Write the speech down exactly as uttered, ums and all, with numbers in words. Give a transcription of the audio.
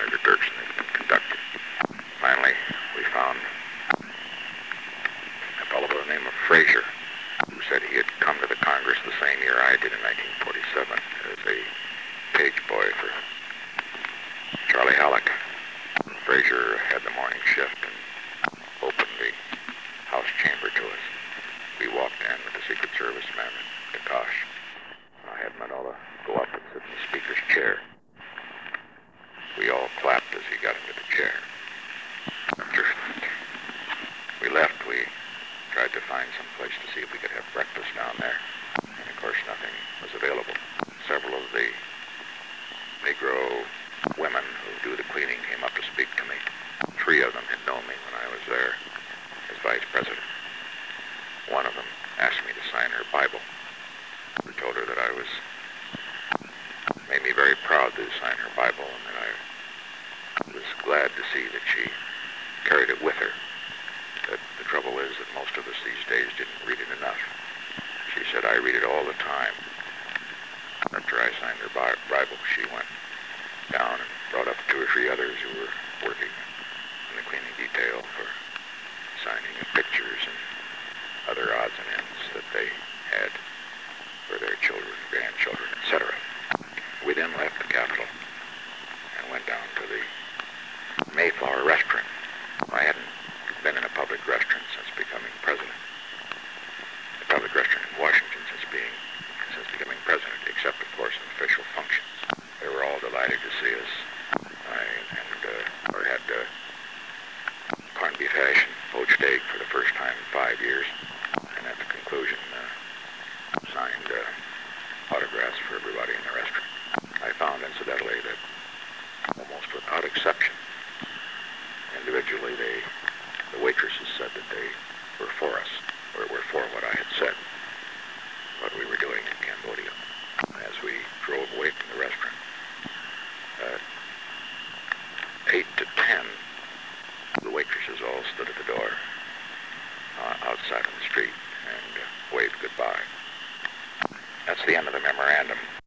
Senator Dirksen had been conducted. Finally, we found a fellow by the name of Frazier, who said he had come to the Congress the same year I did in nineteen forty-seven as a page boy for Charlie Halleck. Frazier had the morning shift and opened the House chamber to us. We walked in with the Secret Service man, Dakash. I had Manola go up and sit in the speaker's chair. We all clapped as he got into the chair. After we left, we tried to find some place to see if we could have breakfast down there. And of course, nothing was available. Several of the Negro women who do the cleaning came up to speak to me. Three of them had known me when I was there as vice president. One of them asked me to sign her Bible. I told her that I was, made me very proud to sign her Bible, and that I was glad to see that she carried it with her. That the trouble is that most of us these days didn't read it enough. She said, I read it all the time. After I signed her Bible, she went down and brought up two or three others who were working in the cleaning detail for signing of pictures and other odds and ends that they had for their children, grandchildren, et cetera. We then left the Capitol and went down to the Mayflower restaurant. I hadn't been in a public restaurant since becoming president. A public restaurant in Washington since being since becoming president, except of course in official functions. They were all delighted to see us. I and uh, or had uh, corned beef hash and poached egg for the first time in five years. And at the conclusion, uh, signed uh, autographs for everybody in the restaurant. I found, incidentally, that almost without exception, individually, they, the waitresses said that they were for us, or were for what I had said, what we were doing in Cambodia. As we drove away from the restaurant, at eight to ten, the waitresses all stood at the door uh, outside on the street and uh, waved goodbye. That's the end of the memorandum.